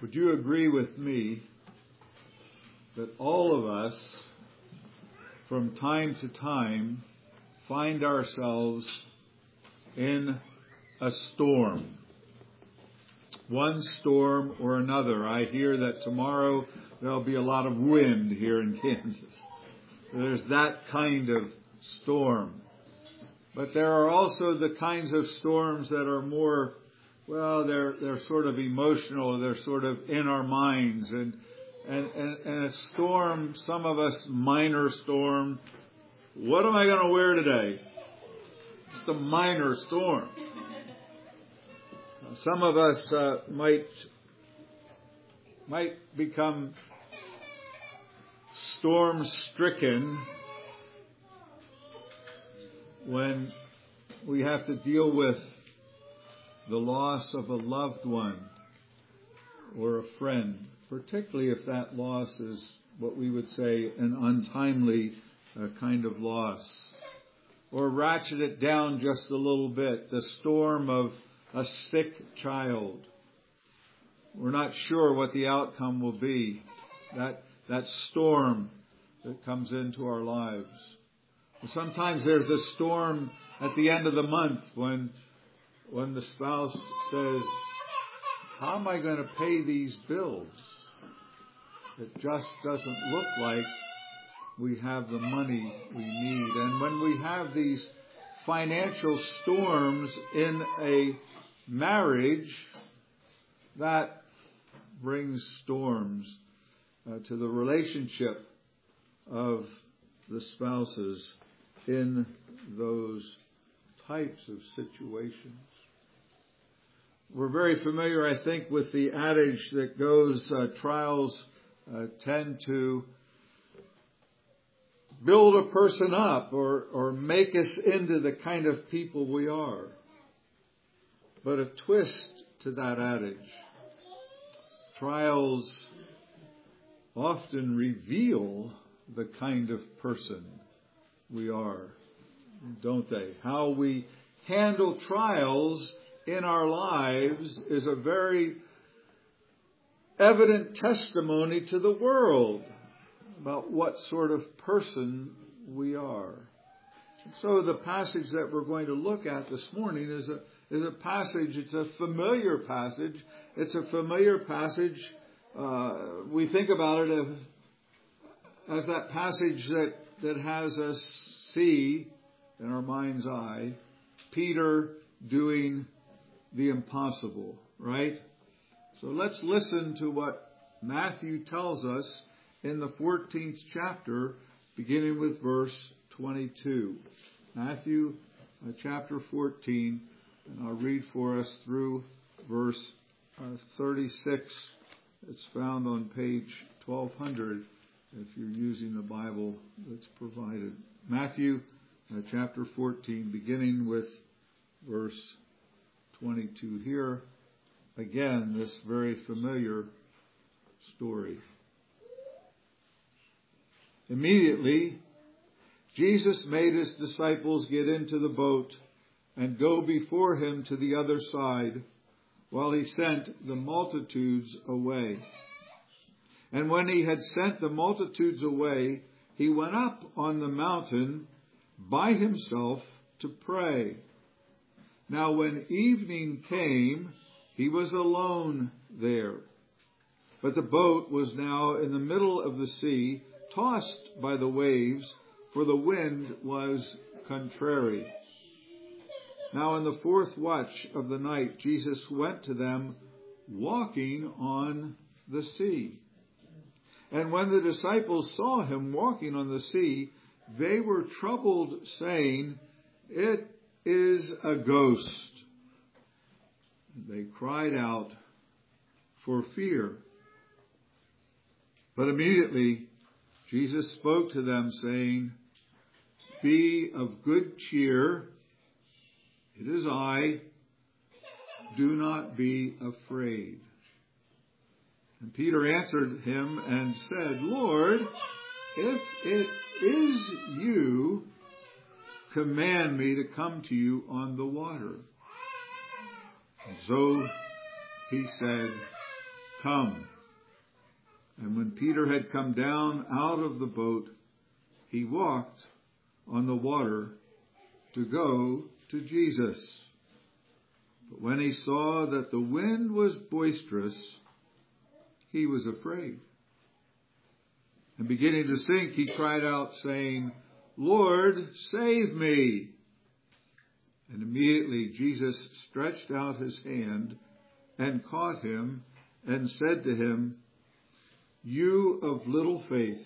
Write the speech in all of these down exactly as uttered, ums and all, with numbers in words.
Would you agree with me that all of us, from time to time, find ourselves in a storm? One storm or another. I hear that tomorrow there'll be a lot of wind here in Kansas. There's that kind of storm. But there are also the kinds of storms that are more, well, they're they're sort of emotional. They're sort of in our minds. And, and, and, and a storm, some of us, minor storm. What am I going to wear today? Just a minor storm. Some of us uh, might might become storm-stricken when we have to deal with the loss of a loved one or a friend, particularly if that loss is what we would say an untimely uh, kind of loss. Or ratchet it down just a little bit, the storm of a sick child. We're not sure what the outcome will be. That that storm that comes into our lives. Sometimes there's the storm at the end of the month when when the spouse says, how am I going to pay these bills? It just doesn't look like we have the money we need. And when we have these financial storms in a marriage, that brings storms uh, to the relationship of the spouses in those types of situations. We're very familiar, I think, with the adage that goes, uh, trials uh, tend to build a person up or, or make us into the kind of people we are. But a twist to that adage. Trials often reveal the kind of person we are, don't they? How we handle trials in our lives is a very evident testimony to the world about what sort of person we are. So the passage that we're going to look at this morning is a is a passage, it's a familiar passage. It's a familiar passage. Uh, we think about it as, as that passage that, that has us see in our mind's eye Peter doing the impossible, right? So let's listen to what Matthew tells us in the fourteenth chapter, beginning with verse twenty-two. Matthew uh, chapter fourteen, and I'll read for us through verse uh, thirty-six. It's found on page twelve hundred if you're using the Bible that's provided. Matthew uh, chapter fourteen, beginning with verse twenty-two. Here, again, this very familiar story. Immediately, Jesus made his disciples get into the boat and go before him to the other side, while he sent the multitudes away. And when he had sent the multitudes away, he went up on the mountain by himself to pray. Now when evening came, he was alone there. But the boat was now in the middle of the sea, tossed by the waves, for the wind was contrary. Now in the fourth watch of the night, Jesus went to them, walking on the sea. And when the disciples saw him walking on the sea, they were troubled, saying, "It is a ghost." They cried out for fear. But immediately Jesus spoke to them, saying, "Be of good cheer. It is I. Do not be afraid." And Peter answered him and said, "Lord, if it is you, command me to come to you on the water." And so he said, come. And when Peter had come down out of the boat, he walked on the water to go to Jesus. But when he saw that the wind was boisterous, he was afraid. And beginning to sink, he cried out, saying, Lord, save me. And immediately Jesus stretched out his hand and caught him and said to him, You of little faith,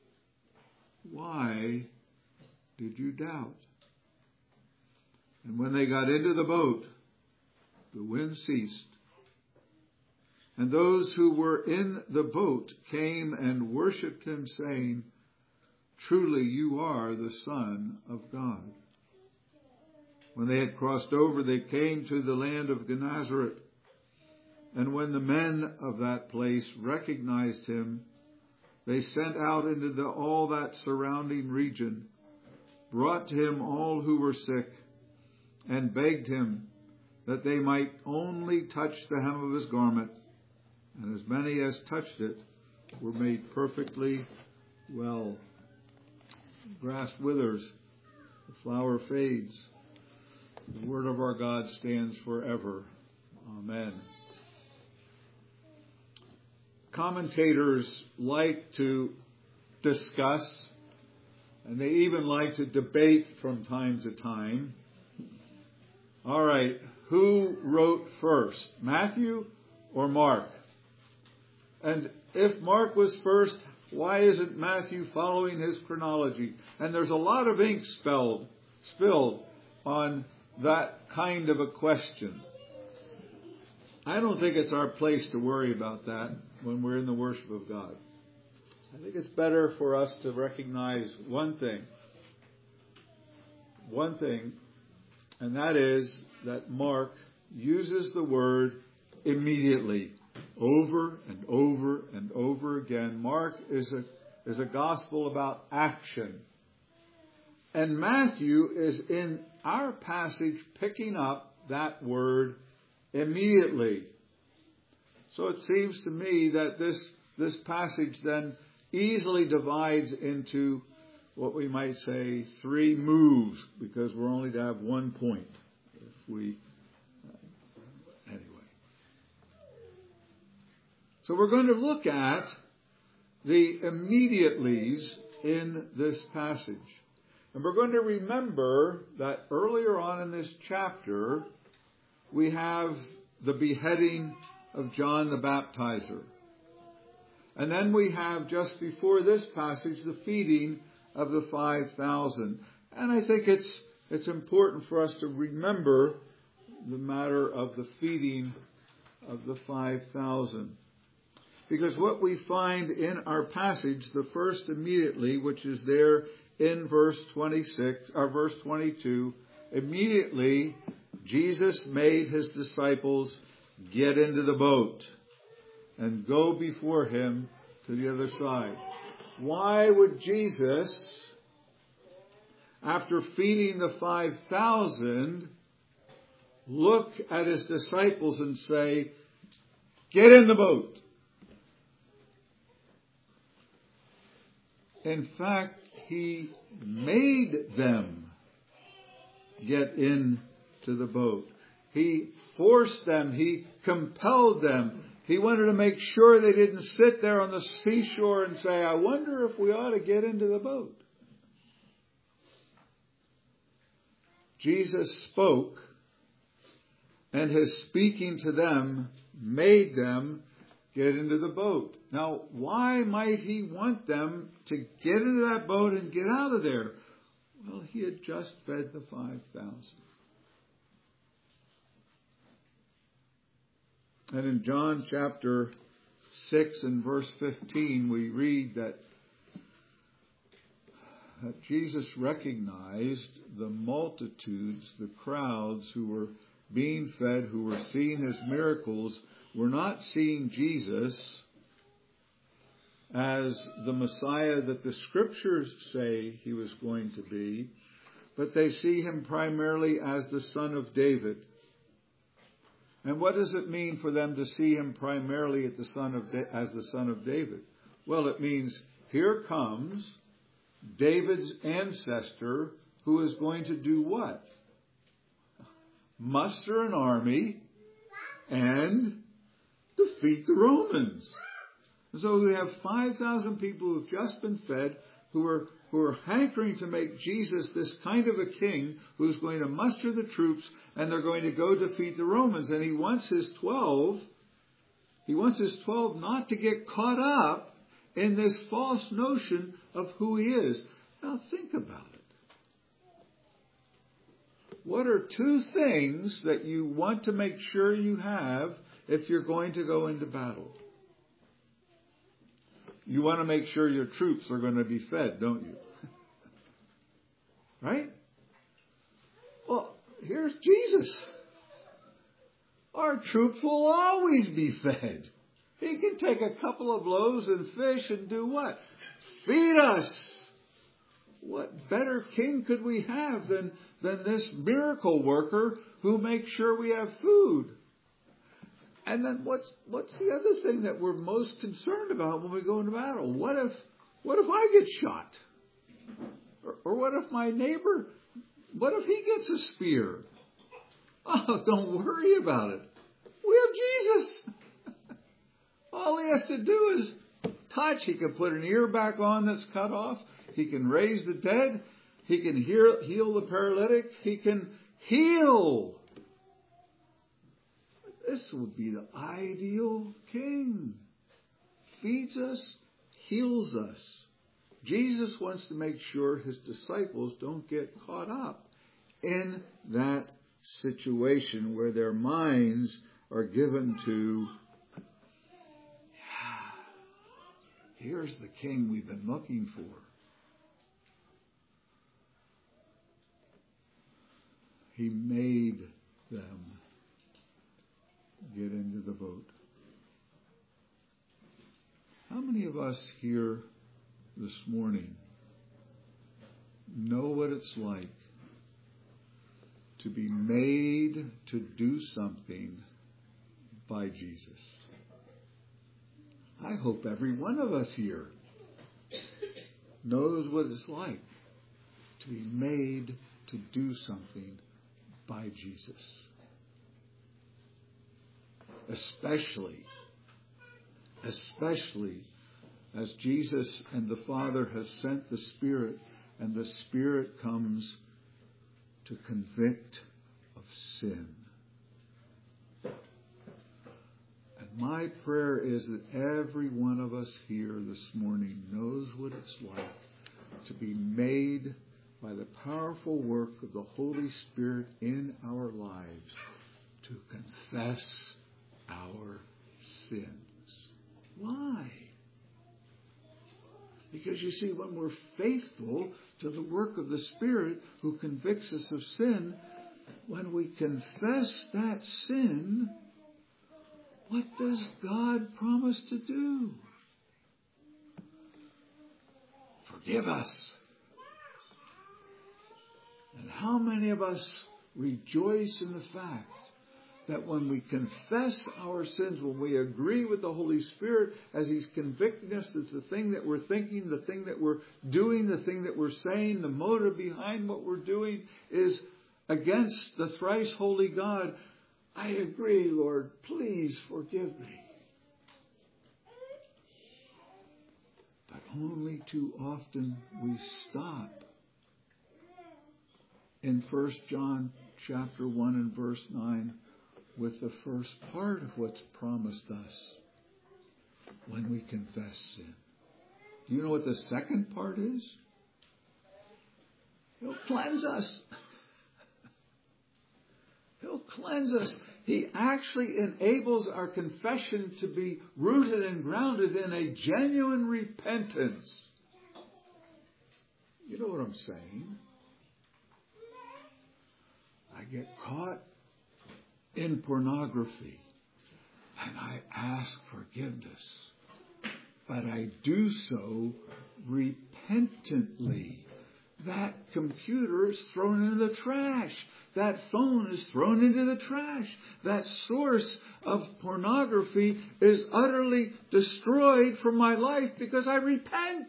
why did you doubt? And when they got into the boat, the wind ceased. And those who were in the boat came and worshipped him, saying, Truly you are the Son of God. When they had crossed over, they came to the land of Gennesaret. And when the men of that place recognized him, they sent out into the, all that surrounding region, brought to him all who were sick, and begged him that they might only touch the hem of his garment. And as many as touched it were made perfectly well. The grass withers, the flower fades. The word of our God stands forever. Amen. Commentators like to discuss, and they even like to debate from time to time. All right, who wrote first, Matthew or Mark? And if Mark was first, why isn't Matthew following his chronology? And there's a lot of ink spilled, spilled on that kind of a question. I don't think it's our place to worry about that when we're in the worship of God. I think it's better for us to recognize one thing. One thing, and that is that Mark uses the word immediately over and over and over again. Mark is a, is a gospel about action. And Matthew is in our passage picking up that word immediately. So it seems to me that this, this passage then easily divides into what we might say three moves, because we're only to have one point. If we, uh, anyway. So we're going to look at the immediatelys in this passage. And we're going to remember that earlier on in this chapter, we have the beheading of John the Baptizer. And then we have, just before this passage, the feeding of the five thousand. And I think it's it's important for us to remember the matter of the feeding of the five thousand. Because what we find in our passage, the first immediately, which is there in verse twenty-six, or verse twenty-two, immediately Jesus made his disciples get into the boat and go before him to the other side. Why would Jesus, after feeding the five thousand, look at his disciples and say, get in the boat? In fact, he made them get into the boat. He forced them. He compelled them. He wanted to make sure they didn't sit there on the seashore and say, I wonder if we ought to get into the boat. Jesus spoke, and his speaking to them made them get into the boat. Now, why might he want them to get into that boat and get out of there? Well, he had just fed the five thousand. And in John chapter six and verse fifteen, we read that, that Jesus recognized the multitudes, the crowds who were being fed, who were seeing his miracles, were not seeing Jesus as the Messiah that the Scriptures say he was going to be, but they see him primarily as the Son of David. And what does it mean for them to see him primarily at the son of da- as the son of David? Well, it means here comes David's ancestor who is going to do what? Muster an army and defeat the Romans. So we have five thousand people who have just been fed, who are who are hankering to make Jesus this kind of a king who's going to muster the troops and they're going to go defeat the Romans. And he wants his twelve, he wants his twelve not to get caught up in this false notion of who he is. Now think about it. What are two things that you want to make sure you have if you're going to go into battle? You want to make sure your troops are going to be fed, don't you? Right? Well, here's Jesus. Our troops will always be fed. He can take a couple of loaves and fish and do what? Feed us. What better king could we have than, than this miracle worker who makes sure we have food? And then what's what's the other thing that we're most concerned about when we go into battle? What if what if I get shot? Or, or what if my neighbor, what if he gets a spear? Oh, don't worry about it. We have Jesus. All he has to do is touch. He can put an ear back on that's cut off. He can raise the dead. He can heal, heal the paralytic. He can heal. This would be the ideal king. Feeds us, heals us. Jesus wants to make sure his disciples don't get caught up in that situation where their minds are given to, here's the king we've been looking for. He made them get into the boat. How many of us here this morning know what it's like to be made to do something by Jesus? I hope every one of us here knows what it's like to be made to do something by Jesus. Especially, especially as Jesus and the Father have sent the Spirit, and the Spirit comes to convict of sin. And my prayer is that every one of us here this morning knows what it's like to be made by the powerful work of the Holy Spirit in our lives to confess our sins. Why? Because you see, when we're faithful to the work of the Spirit who convicts us of sin, when we confess that sin, what does God promise to do? Forgive us. And how many of us rejoice in the fact that when we confess our sins, when we agree with the Holy Spirit as He's convicting us that the thing that we're thinking, the thing that we're doing, the thing that we're saying, the motive behind what we're doing is against the thrice holy God, I agree, Lord, please forgive me. But only too often we stop in First John chapter one and verse nine with the first part of what's promised us when we confess sin. Do you know what the second part is? He'll cleanse us. He'll cleanse us. He actually enables our confession to be rooted and grounded in a genuine repentance. You know what I'm saying? I get caught in pornography and I ask forgiveness, but I do so repentantly. that computer is thrown into the trash. That phone is thrown into the trash. That source of pornography is utterly destroyed from my life because I repent.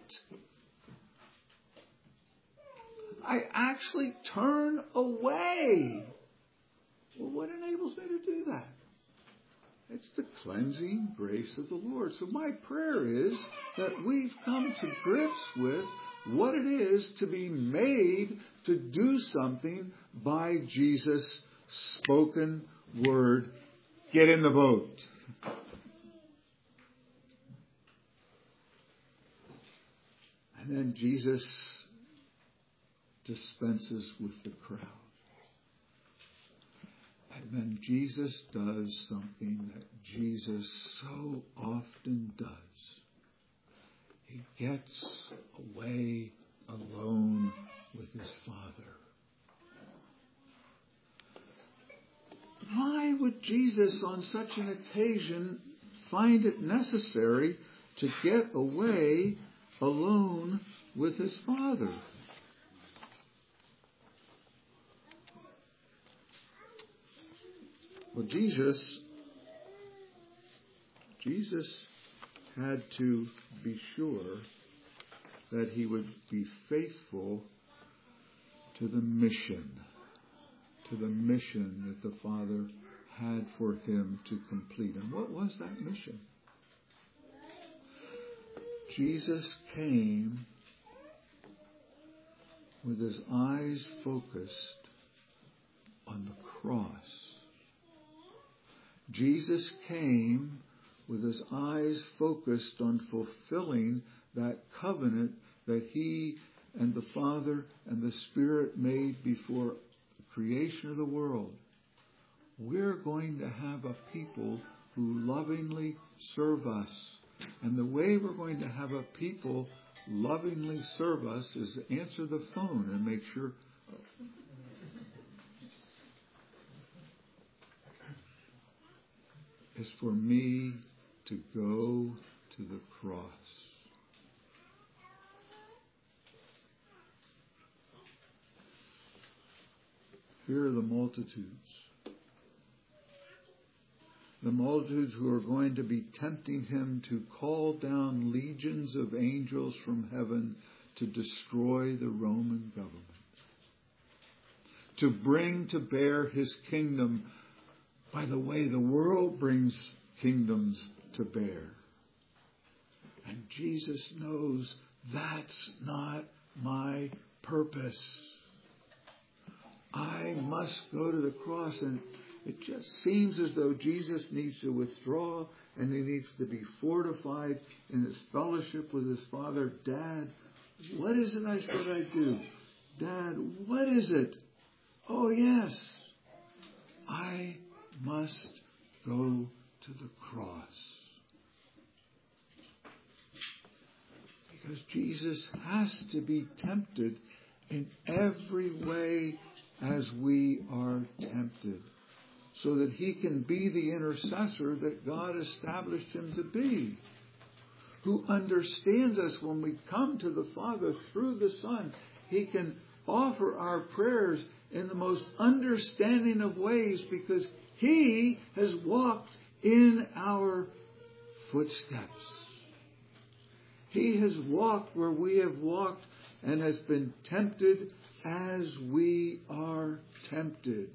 I actually turn away. Well, what enables me to do that? It's the cleansing grace of the Lord. So my prayer is that we've come to grips with what it is to be made to do something by Jesus' spoken word. Get in the boat. And then Jesus dispenses with the crowd. And then Jesus does something that Jesus so often does. He gets away alone with his Father. Why would Jesus on such an occasion find it necessary to get away alone with his Father? Well, Jesus, Jesus had to be sure that he would be faithful to the mission, to the mission that the Father had for him to complete. And what was that mission? Jesus came with his eyes focused on the cross. Jesus came with his eyes focused on fulfilling that covenant that he and the Father and the Spirit made before the creation of the world. We're going to have a people who lovingly serve us. And the way we're going to have a people lovingly serve us is to answer the phone and make sure... is for me to go to the cross. Here are the multitudes. The multitudes who are going to be tempting him to call down legions of angels from heaven to destroy the Roman government. To bring to bear his kingdom by the way the world brings kingdoms to bear. And Jesus knows that's not my purpose. I must go to the cross. And it just seems as though Jesus needs to withdraw and he needs to be fortified in his fellowship with his Father. Dad, what is it I said I'd do? Dad, what is it? Oh, yes. I must go to the cross. Because Jesus has to be tempted in every way as we are tempted, so that he can be the intercessor that God established him to be, who understands us when we come to the Father through the Son. He can offer our prayers in the most understanding of ways because he has walked in our footsteps. He has walked where we have walked and has been tempted as we are tempted.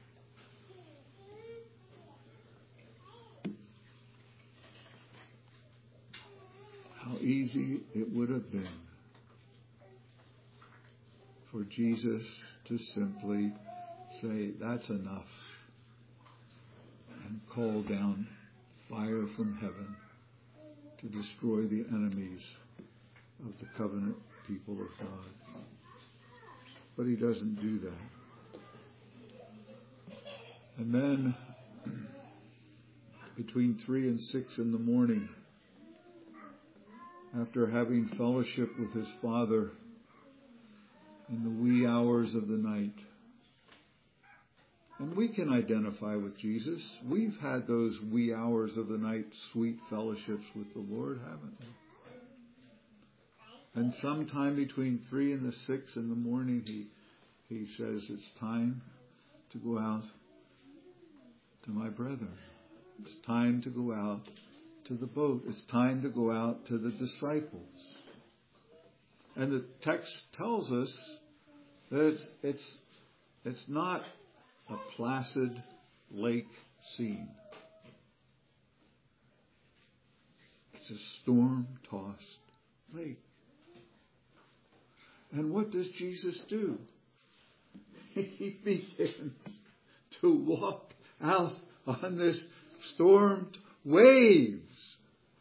How easy it would have been for Jesus to simply say, that's enough, and call down fire from heaven to destroy the enemies of the covenant people of God. But he doesn't do that. And then, between three and six in the morning, after having fellowship with his Father in the wee hours of the night. And we can identify with Jesus. We've had those wee hours of the night, sweet fellowships with the Lord, haven't we? And sometime between three and the six in the morning, he he says, it's time to go out to my brethren. It's time to go out to the boat. It's time to go out to the disciples. And the text tells us that it's it's, it's not a placid lake scene. It's a storm-tossed lake. And what does Jesus do? He begins to walk out on this stormed waves,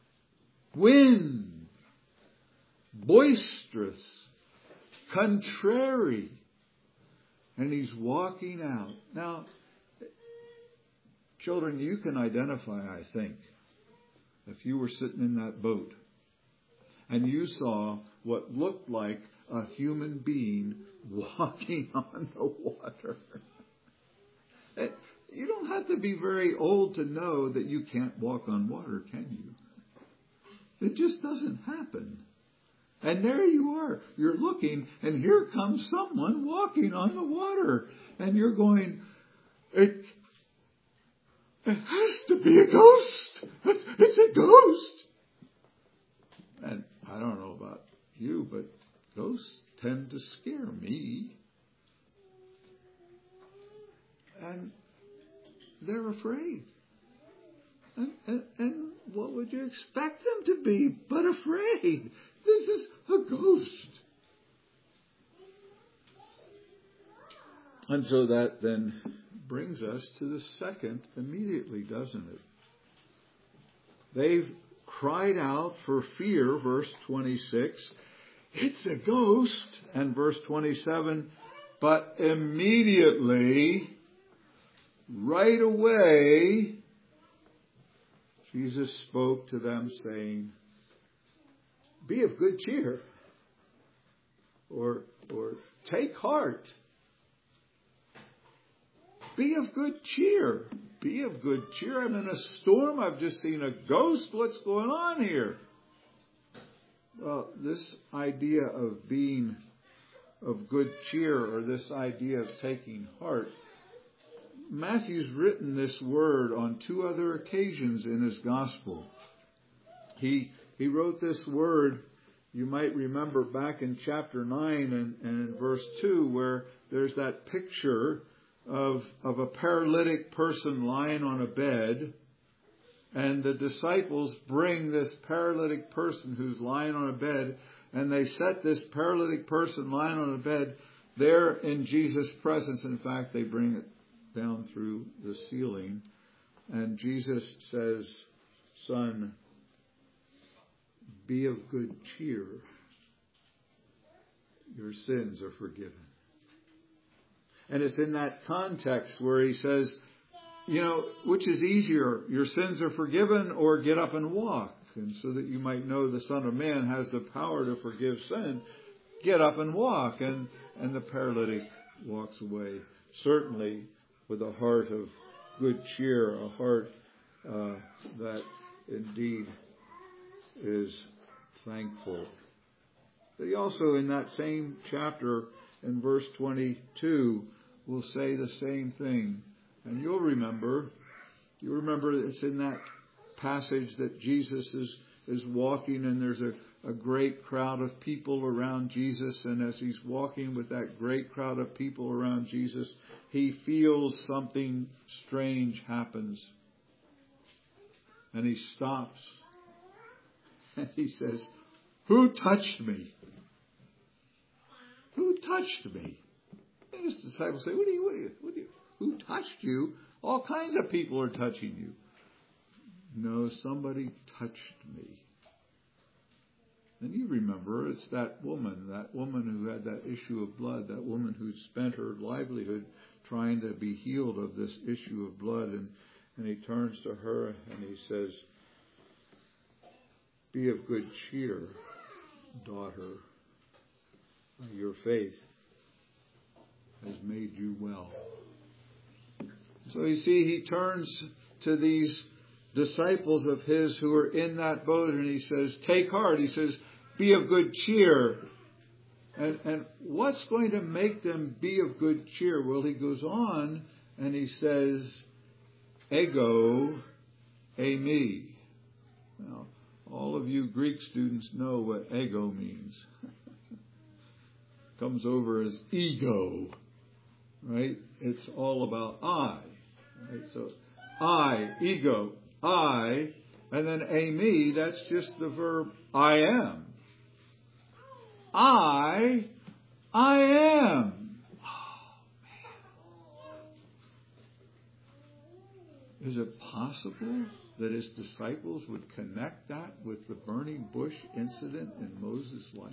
wind, boisterous, contrary. And he's walking out. Now, children, you can identify, I think, if you were sitting in that boat and you saw what looked like a human being walking on the water. You don't have to be very old to know that you can't walk on water, can you? It just doesn't happen. And there you are. You're looking, and here comes someone walking on the water. And you're going, it, it has to be a ghost. It's a ghost. And I don't know about you, but ghosts tend to scare me. And they're afraid. And, and, and what would you expect them to be but afraid? This is a ghost. And so that then brings us to the second immediately, doesn't it? They've cried out for fear, verse twenty-six. It's a ghost. And verse twenty-seven, but immediately, right away, Jesus spoke to them saying, be of good cheer. Or, or take heart. Be of good cheer. Be of good cheer. I'm in a storm. I've just seen a ghost. What's going on here? Well, this idea of being of good cheer, or this idea of taking heart, Matthew's written this word on two other occasions in his gospel. He he wrote this word, you might remember, back in chapter nine and, and in verse two, where there's that picture of, of a paralytic person lying on a bed. And the disciples bring this paralytic person who's lying on a bed, and they set this paralytic person lying on a bed there in Jesus' presence. In fact, they bring it down through the ceiling. And Jesus says, son, be of good cheer. Your sins are forgiven. And it's in that context where he says, you know, which is easier, your sins are forgiven or get up and walk? And so that you might know the Son of Man has the power to forgive sin, get up and walk. And, and the paralytic walks away. Certainly with a heart of good cheer, a heart uh, that indeed is thankful. But he also, in that same chapter, in verse twenty-two, will say the same thing. And you'll remember, you remember it's in that passage that Jesus is, is walking, and there's a, a great crowd of people around Jesus. And as he's walking with that great crowd of people around Jesus, he feels something strange happens. And he stops. And he says, who touched me? Who touched me? And his disciples say, what do you, what do you, what do you, who touched you? All kinds of people are touching you. No, somebody touched me. And you remember, it's that woman, that woman who had that issue of blood, that woman who spent her livelihood trying to be healed of this issue of blood. And, and he turns to her and he says, be of good cheer, daughter. Your faith has made you well. So you see, he turns to these disciples of his who are in that boat and he says, take heart. He says, be of good cheer. And, and what's going to make them be of good cheer? Well, he goes on and he says, ego eimi. Now, all of you Greek students know what ego means. Comes over as ego, right? It's all about I, right? So I, ego, I, and then eimi, that's just the verb I am. I, I am. Oh, man. Is it possible that his disciples would connect that with the burning bush incident in Moses' life?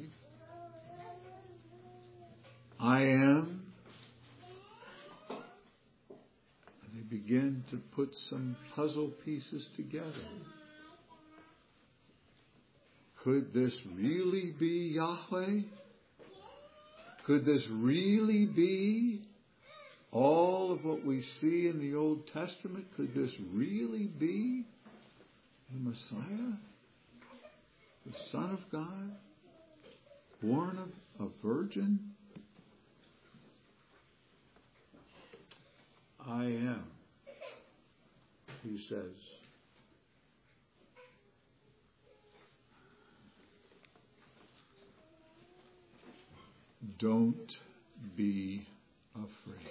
I am. And they begin to put some puzzle pieces together. Could this really be Yahweh? Could this really be all of what we see in the Old Testament? Could this really be the Messiah? The Son of God? Born of a virgin? I am, he says. Don't be afraid.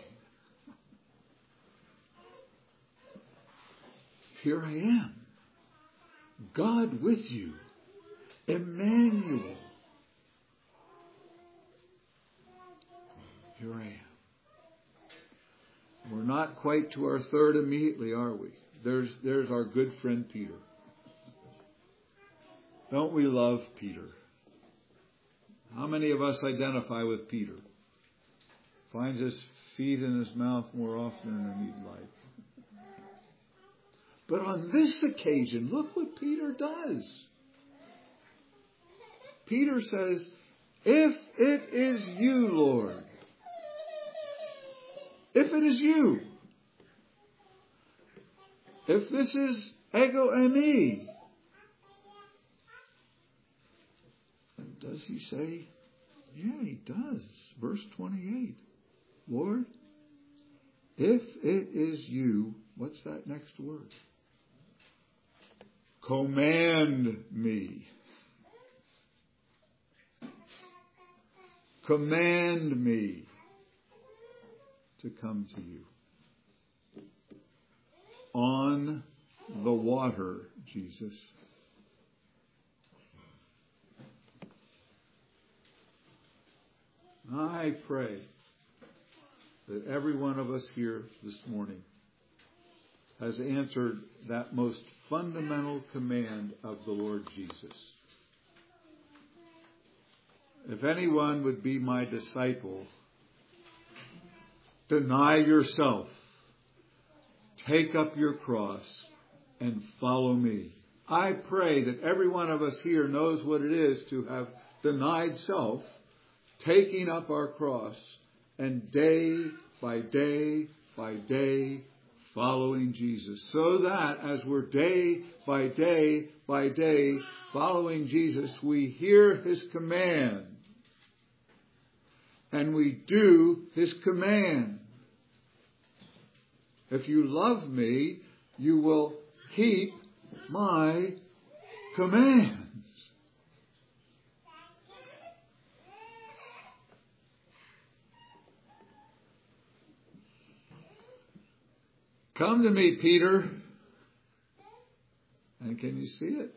Here I am. God with you. Emmanuel. Here I am. We're not quite to our third immediately, are we? There's, there's our good friend Peter. Don't we love Peter? How many of us identify with Peter? Finds his feet in his mouth more often than he'd like. But on this occasion, look what Peter does. Peter says, if it is you, Lord, if it is you, if this is ego eimi, does he say? Yeah, he does. Verse twenty-eight. Lord, if it is you, what's that next word? Command me. Command me to come to you. On the water, Jesus. I pray that every one of us here this morning has answered that most fundamental command of the Lord Jesus. If anyone would be my disciple, deny yourself, take up your cross, and follow me. I pray that every one of us here knows what it is to have denied self, taking up our cross, and day by day by day following Jesus. So that as we're day by day by day following Jesus, we hear his command. And we do his command. If you love me, you will keep my commands. Come to me, Peter. And can you see it?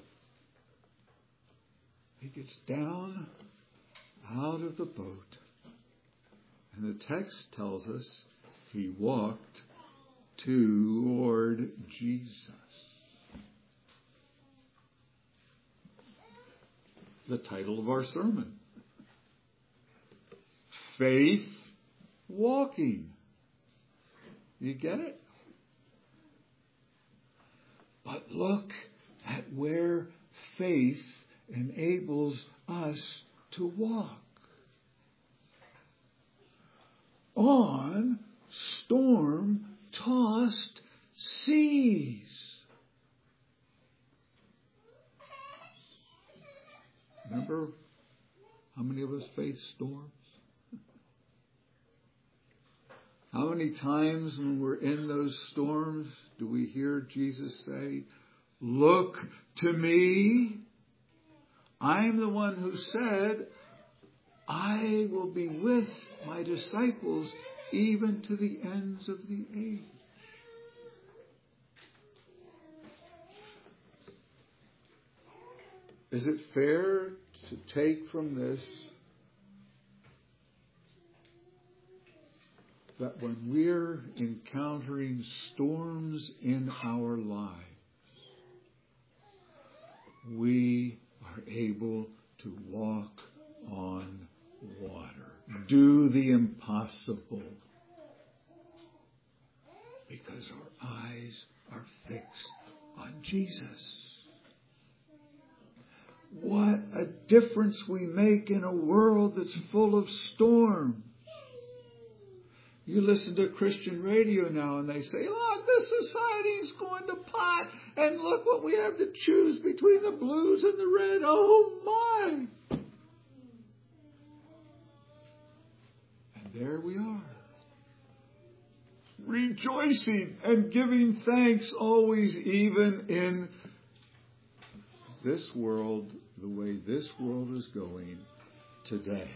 He gets down out of the boat. And the text tells us he walked toward Jesus. The title of our sermon. Faith walking. You get it? But look at where faith enables us to walk. On storm-tossed seas. Remember How many of us face storms? How many times when we're in those storms do we hear Jesus say, "Look to me. I'm the one who said, I will be with my disciples even to the ends of the age." Is it fair to take from this that when we're encountering storms in our lives, we are able to walk on water, do the impossible, because our eyes are fixed on Jesus? What a difference we make in a world that's full of storms. You listen to Christian radio now and they say, look, this society's going to pot, and look what we have to choose between the blues and the red. Oh my! And there we are, rejoicing and giving thanks always, even in this world, the way this world is going today.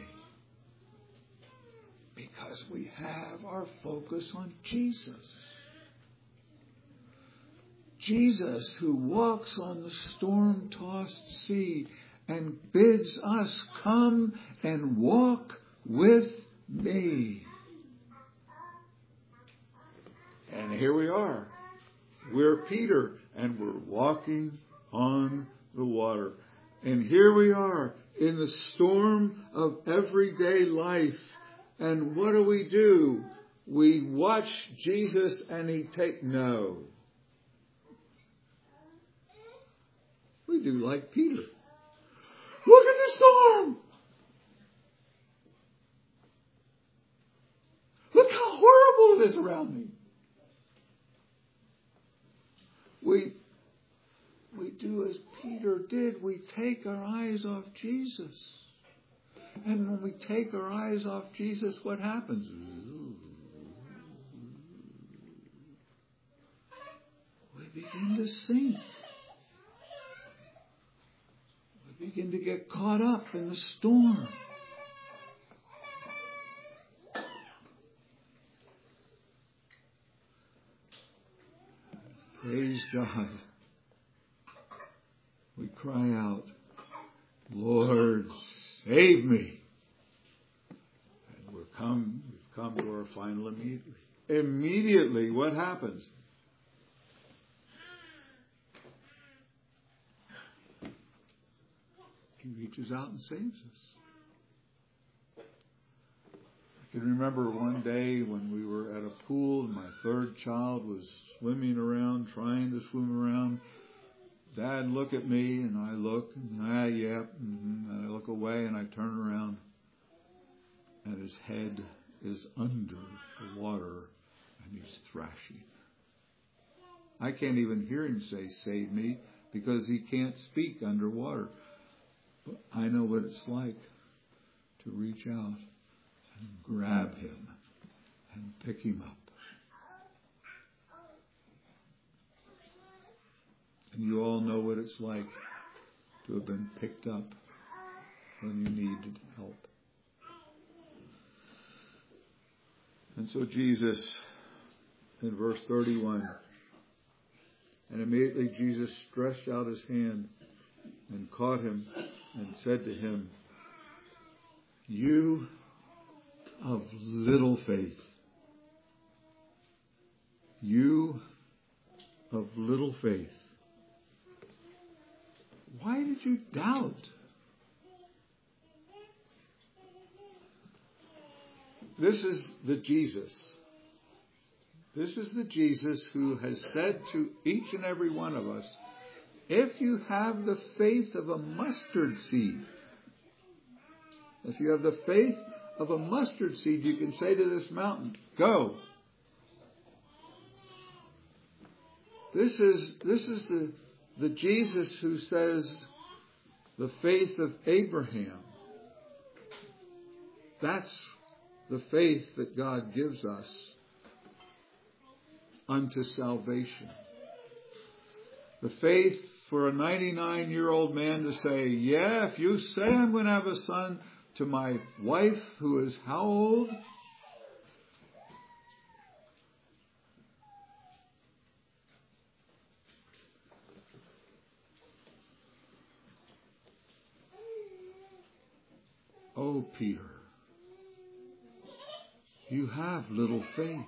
Because we have our focus on Jesus. Jesus, who walks on the storm-tossed sea and bids us come and walk with me. And here we are. We're Peter, and we're walking on the water. And here we are in the storm of everyday life. And what do we do? We watch Jesus and he take no. We do like Peter. Look at the storm. Look how horrible it is around me. We We do as Peter did. We take our eyes off Jesus. And when we take our eyes off Jesus, what happens? We begin to sink. We begin to get caught up in the storm. Praise God. We cry out, Lord, save me. And we're come, we've come to our final immediately. Immediately, what happens? He reaches out and saves us. I can remember one day when we were at a pool and my third child was swimming around, trying to swim around. Dad look at me, and I look, and ah, yeah, mm-hmm. And I look away, and I turn around, and his head is under the water, and he's thrashing. I can't even hear him say, save me, because he can't speak underwater. But I know what it's like to reach out and grab him and pick him up. And you all know what it's like to have been picked up when you needed help. And so Jesus, in verse thirty-one, and immediately Jesus stretched out his hand and caught him and said to him, you of little faith, you of little faith, why did you doubt? This is the Jesus. This is the Jesus who has said to each and every one of us, if you have the faith of a mustard seed, if you have the faith of a mustard seed, you can say to this mountain, go. This is, this is the The Jesus who says the faith of Abraham, That's the faith that God gives us unto salvation. The faith for a ninety-nine-year-old man to say, yeah, if you say I'm going to have a son, to my wife who is how old? Oh, Peter, you have little faith.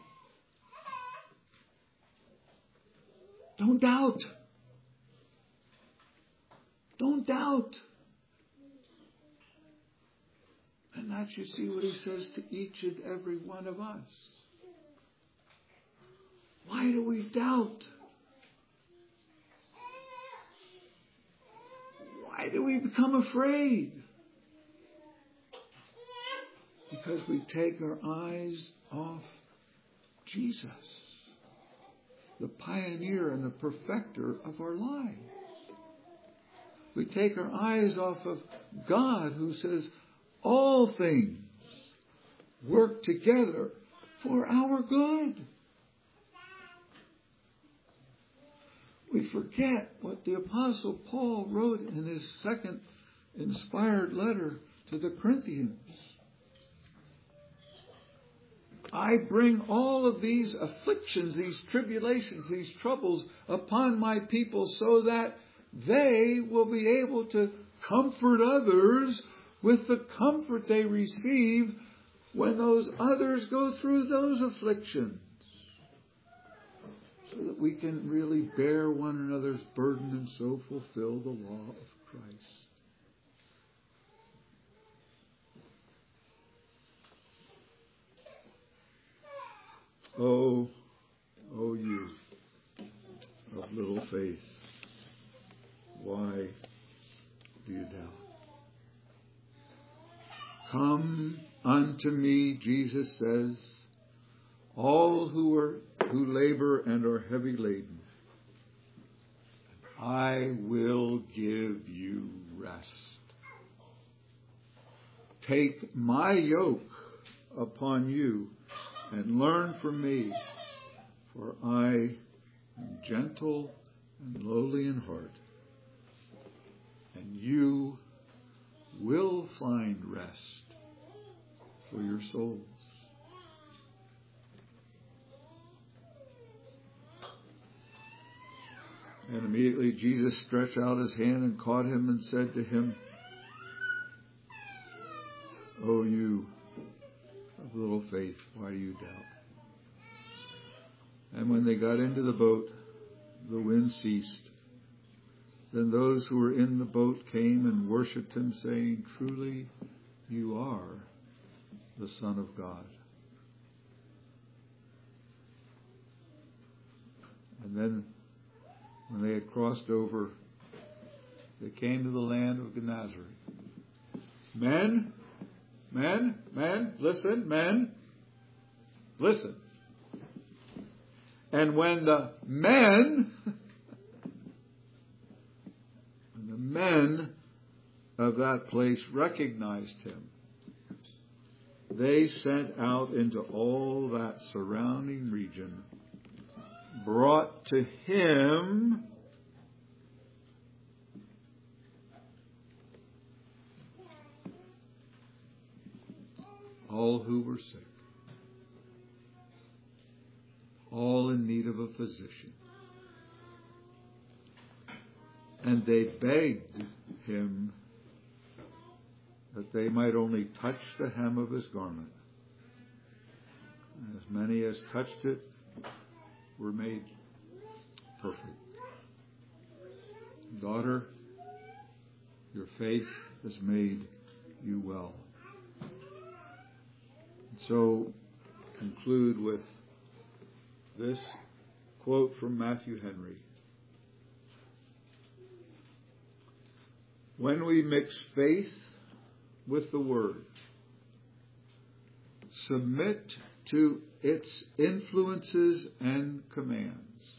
Don't doubt. Don't doubt. And that you see what he says to each and every one of us. Why do we doubt? Why do we become afraid? Because we take our eyes off Jesus, the pioneer and the perfecter of our lives. We take our eyes off of God, who says all things work together for our good. We forget what the Apostle Paul wrote in his second inspired letter to the Corinthians. I bring all of these afflictions, these tribulations, these troubles upon my people so that they will be able to comfort others with the comfort they receive when those others go through those afflictions. So that we can really bear one another's burden and so fulfill the law of Christ. Oh, oh you of little faith, why do you doubt? Come unto me, Jesus says, all who are who labor and are heavy laden. I will give you rest. Take my yoke upon you and learn from me, for I am gentle and lowly in heart, and you will find rest for your souls. And immediately Jesus stretched out his hand and caught him and said to him, O you of little faith, why do you doubt? And when they got into the boat, the wind ceased. Then those who were in the boat came and worshipped him, saying, Truly you are the Son of God. And then when they had crossed over, they came to the land of Gennesaret. Men, men, men, listen, men, listen. And when the men, when the men of that place recognized him, they sent out into all that surrounding region, brought to him all who were sick, all in need of a physician. And they begged him that they might only touch the hem of his garment. And as many as touched it were made perfect. Daughter, your faith has made you well. So, conclude with this quote from Matthew Henry. When we mix faith with the Word, submit to its influences and commands,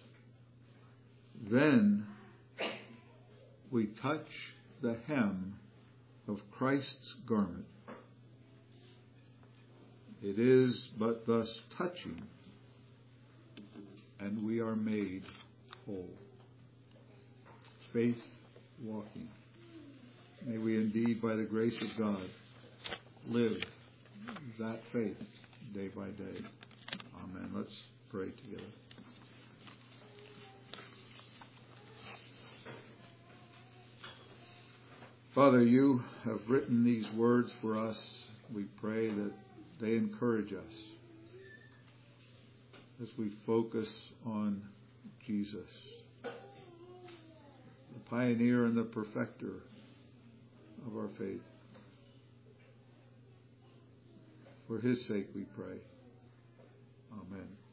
then we touch the hem of Christ's garment It is but thus touching, and we are made whole. Faith walking. May we indeed, by the grace of God, live that faith day by day. Amen. Let's pray together. Father, you have written these words for us. We pray that they encourage us as we focus on Jesus, the pioneer and the perfecter of our faith. For his sake we pray. Amen.